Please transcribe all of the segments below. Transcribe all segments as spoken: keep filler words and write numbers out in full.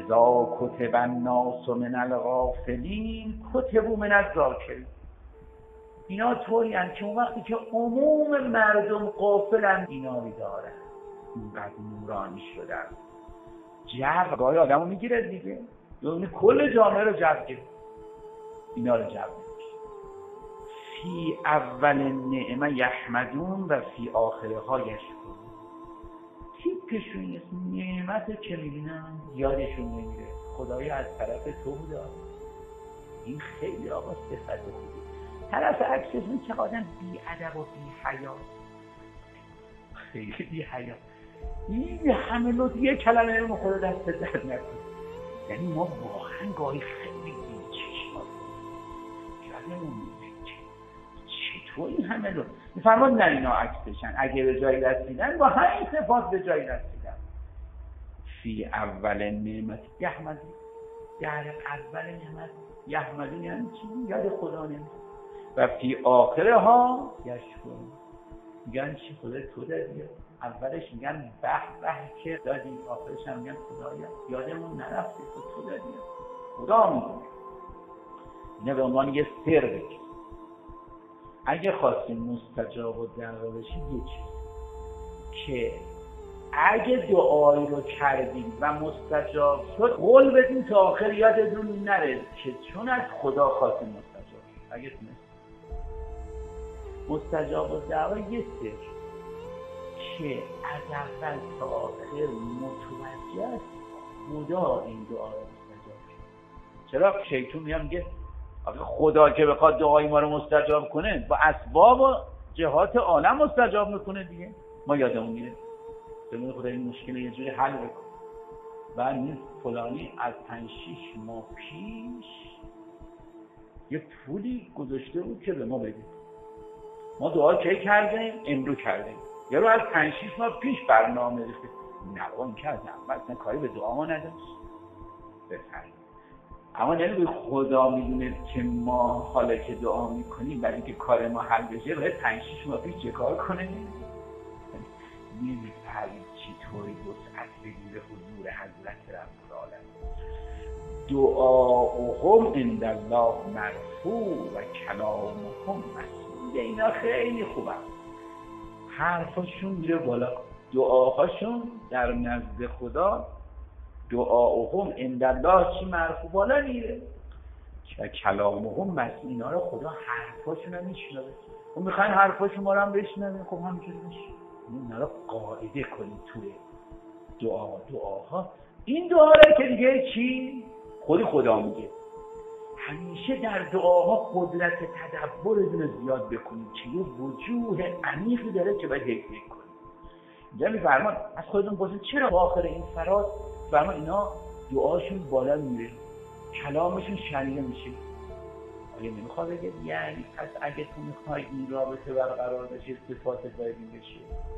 اذا کتب الناس من الغافلین کتبوا من الذاکرین. اینا طوری هستند که اون وقتی که عموم مردم غافلن اینا رو دارن، اینقدر نورانی شدن. جو گاهی آدم رو میگیره دیگه، یعنی کل جامعه رو جو گیره، اینا رو جو میشه. فی اول نعمه یحمدون و فی آخرها یشکرون. تیپشون نیست، نعمت که میبینن یادشون نمیره خدایا از طرف تو بوده. این خیلی آقا صفت خوبی. طرف عکسشون چقدر بی ادب و بی حیا، خیلی بی حیا. این همه لطف یک کلمه رو خدا دست در نکن. یعنی ما واقعا گاهی خیلی بی چشم یادمون چطور این همه لطف میفرماد نه اینا عکسشن، اگه به جایی رسیدن با همین صفات به جایی رسیدن. فی اول نعمت یحمدون، در اول نعمت یحمدون یعنی چی؟ یاد خدا نمیشه. و فی آخرها یشکرون، میگن چی؟ خدا تو دادی. اولش میگن به به که دادی، آخرش هم میگن خدایا یادمون نرفته تو تو دادی. خدا میدونه. اینه به عنوان یه سر بگید. اگه خواستیم مستجاب و دعوا بشی یه چیز که اگه دعایی رو کردیم و مستجاب شد قول بدیم تا آخر یادتون نره که چون از خدا خواستیم مستجاب شد. اگه تونست مستجاب و دعوا یه سر که از اول تا آخر متوجه است خدا این دعا رو مستجاب شد. چرا شیطان میاد میگه آخه خدا که بخواد دعای ما رو مستجاب کنه با اسباب و جهات عالم مستجاب میکنه دیگه. ما یادمون میره ببین خدا این مشکل یه جوری حل بکن. بعد نیست فلانی از پنج شیش ماه پیش یه پولی گذاشته بود که به ما بده. ما دعا کی کردیم؟ امرو کردیم. یه رو از پنج شیش ماه پیش برنامه ریخته. نه اون که از اول اصلا کاری به دعا ما نداشت. بفرمایید. اما نمیگه خدا میدونه که ما حالا که دعا میکنیم برای اینکه کار ما حل بشه باید پنج شیش ماه پیش چه کار کنه؟ نمیفهمید چطوری وسعت بدیم به حضور حضرت رب العالمین. دعاؤهم عند الله مرفوع و کلامهم مسموع. اینا خیلی خوبه، حرفاشون میره بالا، دعاهاشون در نزد خدا دعاؤهم عند الله چی مرفوع بالا میره و کلامهم مسموع. اینا رو خدا حرفاشون هم میشنوه. اون میخواین حرفاشون ما رو هم بشنوه، خب همینجوری میشه. اینا رو قاعده کنید توی دعا دعاها. این دعا رو که دیگه چی؟ خودی خدا میگه. همیشه در دعاها قدرت تدبرتون رو زیاد بکنید که یه وجوه عمیقی داره که باید حکمت کنید. اینجا میفرمان از خودتون پرسید چرا با آخر این فراز فرمان اینا دعاشون بالا میره، کلامشون شنیده میشه. آیا نمیخواد بگه یعنی پس اگه تو میخوای این رابطه برقرار بشه صفات باید این بشه؟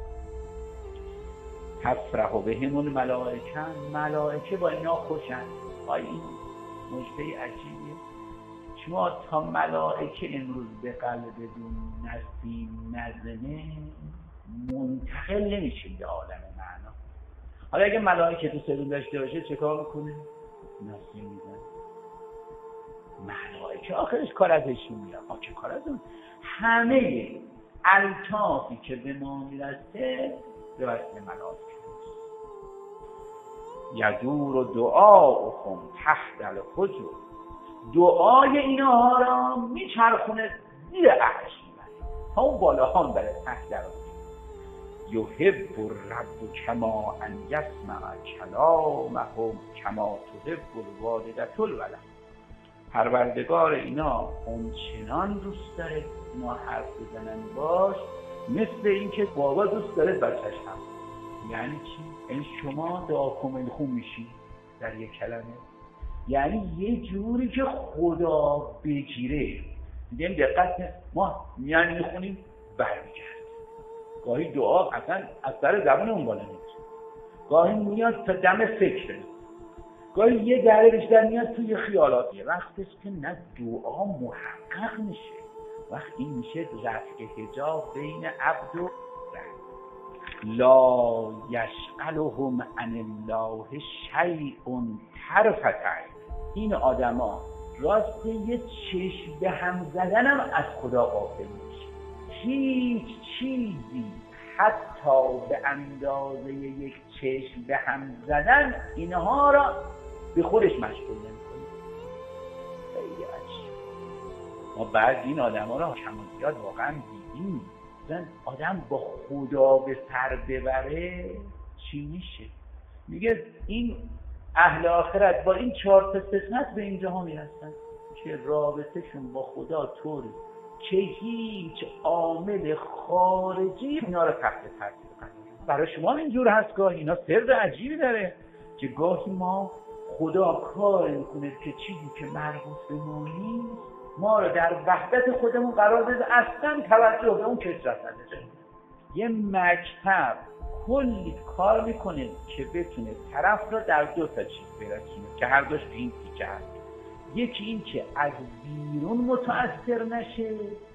تفرح بهم الملائکه، ملائکه با اینا خوشن. آیا این مجده عجیبیه؟ شما تا ملائکه امروز به قلبتون نسیم نزنه منتقل نمیشید به عالم معنا. حالا اگه ملائکه تو سرون داشته باشه چه کار میکنه؟ نسیم میزنه. ملائکه آخرش کار ازشون میاد. ما چه کار ازشون؟ همه الطافی که به ما میرسه به واسطه ملائکه. یدور و دعاؤهم تحت الحجر، دعای اینها را میچرخونه زیر عرش میبره تا اون بالاها میبره تحت الحجر. یحب الرب کما ان یسمع کلامهم کما تحب الوالدة الولد. پروردگار اینا اونچنان دوست داره اینا حرف بزنن باش مثل اینکه بابا دوست داره بچه‌ش هم. یعنی چی؟ این شما دعا کامل خون میشی در یک کلمه، یعنی یه جوری که خدا بگیره. دیدیم دقت ما میان میخونیم برمیگرد. گاهی دعا اصلا از سر زبانمون بالا نمیره، گاهی میاد تا دم فکر، گاهی یه ذره بیشتر میاد توی خیالات. یه وقتش که نه دعا محقق میشه، وقت این میشه رفع حجاب بین عبد و رب. لا یشغلهم عن الله شیء طرفة عین. این آدما راست یه چشم به هم زدنم از خدا غافل میشه. هیچ چیزی حتی به اندازه یک چشم به هم زدن اینها را به خودش مشغول نمی‌کنه. خیلی عجیب. ما بعضی این آدما را کم و زیاد واقعا دیدیم. مثلا آدم با خدا به سر ببره چی میشه؟ میگه این اهل آخرت با این چهار تا صفت به اینجا ها میرسن که رابطهشون با خدا طوری که هیچ عامل خارجی اینا رو تحت تاثیر قرار نده. برای شما اینجور هست گاهی اینا سر عجیبی داره که گاهی ما خدا کار میکنه که چیزی که مربوط به ما نیست ما رو در وحدت خودمون قرار بده، اصلا توجه به اون کسرت نده. یه مکتب کلی کار میکنه که بتونه طرف رو در دو تا چیز برسونه که هر دوش به این تیکه هست. یکی این که از بیرون متأثر نشه،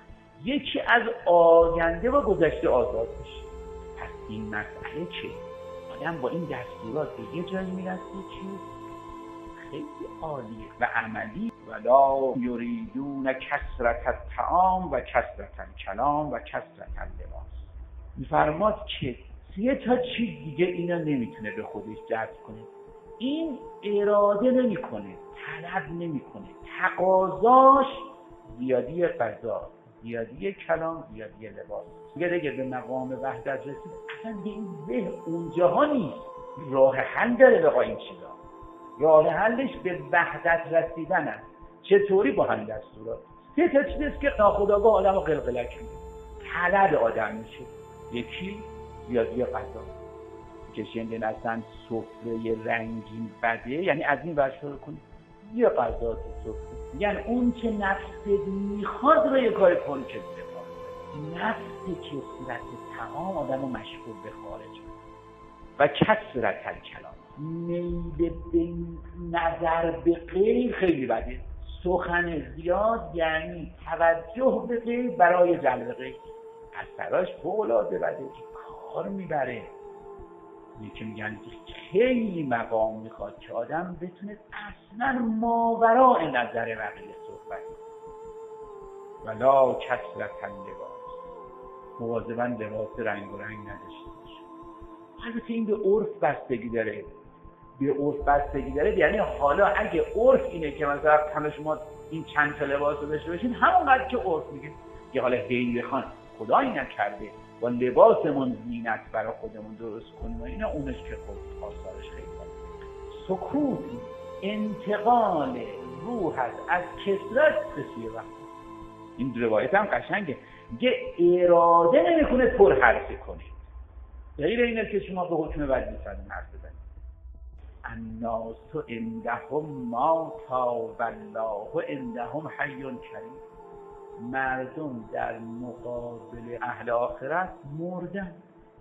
یکی از آینده و گذشته آزاد بشه. پس این مسئله چه؟ آدم با این دستورات به یه جایی میرسه که خیلی عالیه و عملی. ولا یریدون کثرة الطعام و کثرة الکلام و کثرة اللباس. میفرماد که یه تا چیز دیگه اینا نمیتونه به خودش جذب کنه. این اراده نمیکنه، طلب نمیکنه، تقاضاش زیادی غذا، زیادی کلام، زیادی لباس. دیگه دیگه به مقام وحدت رسید اصلا به این ذهن اونجاها نیست. راه حل داره بقا این چیزا. راه حلش به وحدت رسیدن است. چطوری با همین دستورات؟ سه تا چیزیست که ناخودآگاه آدم رو قلقلک میده. طلب آدم میشه. یکی زیادی غذا که شنیدن اصلا سفره رنگین بده، یعنی از این ور شروع کنید یه غذا تو سفره، یعنی اون که نفست میخواد رو یه کار کن که بخواد. نفس کثرت تمام آدم رو مشغول به خارج و کثرت الکلام، میل به نظر به غیر خیلی بده. سخن زیاد یعنی توجه به غیر برای جلب غیر، اثراش فوق‌العاده بده، کار میبره. یکی میگن خیلی مقام میخواد که آدم بتونه اصلا ماوراء نظر بقیه صحبت ولا کثرة اللباس، مواظباً لباس رنگ و رنگ نداشته باشه. البته این به عرف بستگی داره، به عرف بستگی داره. یعنی حالا اگه عرف اینه که مثلا همه شما این چند تا لباس رو داشته باشین، همونقدر که عرف میگه که حالا غیر خان خدایی نکرده با لباسمون زینت برای خودمون درست کنیم و اینا، اونش که خود آثارش خیلی داره. سکوت انتقال روح هست از کثرت به سوی وحدت. این روایت هم قشنگه، میگه اراده نمیکنه پر حرفی کنه. غیر اینه که شما به حکم وظیفه حرف بزنید. الناس عندهم ماتا والله عندهم حی کریم. مردم در مقابل اهل آخرت مردن،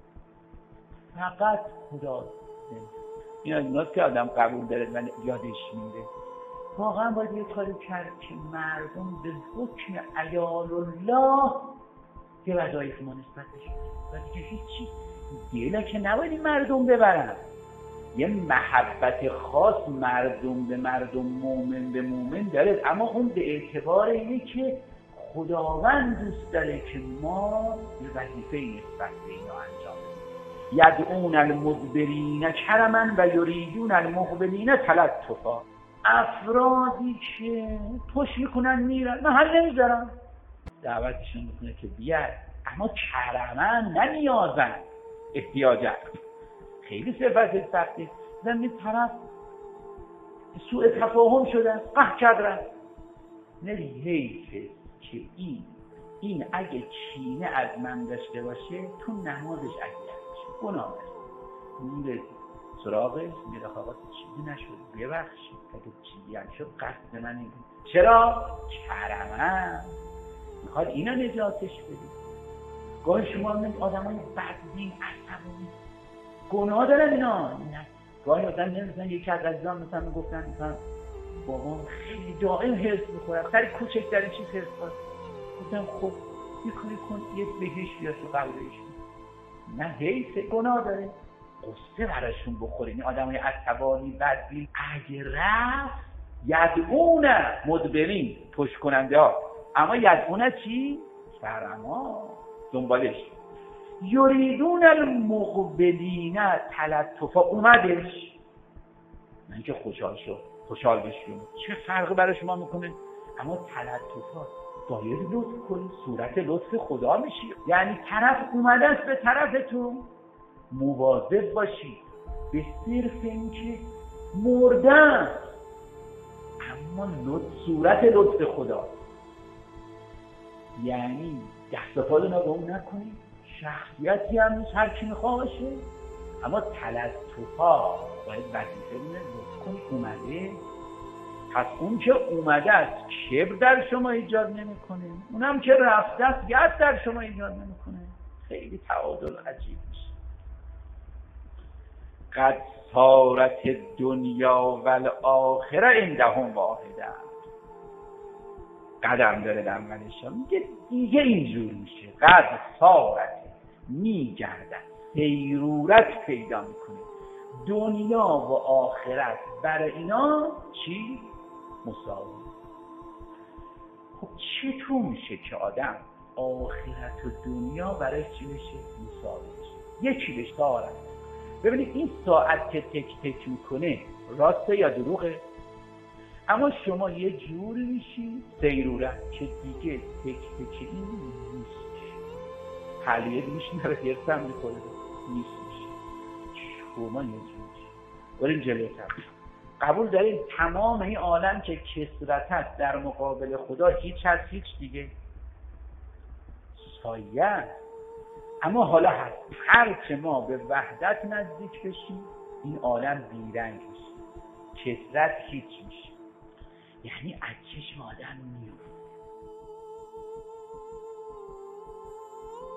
فقط خدا زنده. این از ایناست که آدم قبول داره و یادش میره. واقعا باید یه کاری کرد که مردم به حکم عیال الله که وظایف ما نسبت بشه و دیگه هیچی دیگه که نباید این مردم ببرن. یه محبت خاص مردم به مردم، مومن به مومن داره، اما اون به اعتبار اینه که خداوند دوست داره که ما یه وظیفه نسبت به اینا انجام بدیم. یدعون المدبرین کرما و یریدون المقبلین تلطفا. افرادی که پشت میکنن میرن، محل نمیذارن، دعوتشون میکنه که بیاد، اما کرما نه نیازن، احتیاجن. خیلی صفت سختی. زمین طرف سوء تفاهم شدن، قهر کردن، نری حیفه که این این اگه کینه از من داشته باشه تو نمازش اذیت میشه، گناه داره. میره سراغش، میره آقا چیزی نشد، ببخشید اگه چیزی هم شد قصد من این بود. چرا؟ کرمم میخواد اینا نجاتش بدید. گاهی شما میبینید آدمای بدبین، عصبانی، گناه دارن اینا. نه گاهی آدم نمیدونن. یکی از عزیزان مثلا میگفتن مثلا بابام خیلی دائم هرس میخوره، سر کوچکترین چیز هرس خورد. گفتم خب یه کاری کن، یه بهش بیاد تو قلبش. نه حیث گناه داره، قصه براشون بخوره. این آدم های عصبانی بدبین اگه رفت یدعون مدبرین، پشت کننده ها، اما یدعون چی؟ فرما دنبالش. یریدون المقبلین تلطفا، اومدش نه اینکه خوشحال شد خوشحال بشیم، چه فرقی برای شما میکنه؟ اما تلطفات باید لطف کنی، صورت لطف خدا میشی. یعنی طرف اومده است به طرفتون، مواظب باشید به صرف اینکه مردن اما لطف، صورت لطف خدا، یعنی دست و پا رو نگاه نکنید، شخصیتی هم نیست هر کی میخواد باشه، اما تلطفا باید وظیفه بینه لطف کنی. اومده، پس اون که اومده است کبر در شما ایجاد نمیکنه، اونم که رفته است یاد در شما ایجاد نمیکنه. خیلی تعادل عجیب میشه. قد صارت دنیا و الاخره عندهم واحده، قدم داره در اولش میگه دیگه اینجور میشه. قد صارت میگردد، سیرورت پیدا میکنه، دنیا و آخرت برای اینا چی؟ مساوی. خب چطور میشه که آدم آخرت و دنیا برای چی بشه؟ مساوی بشه. یکی بشه ساعت. ببینید این ساعت که تک تک میکنه راسته یا دروغه؟ اما شما یه جوری میشی سیرورت که دیگه تک تک این نیست. حلیه میشنه رو هرسم میکنه نیست میشه. شما یه جوری بریم جلوتر. قبول دارید تمام این عالم که کثرت هست در مقابل خدا هیچ هست، هیچ دیگه سایه. اما حالا هست هر که ما به وحدت نزدیک بشیم این عالم بیرنگ میشه، کثرت هیچ میشه. یعنی از چشم آدم میفته.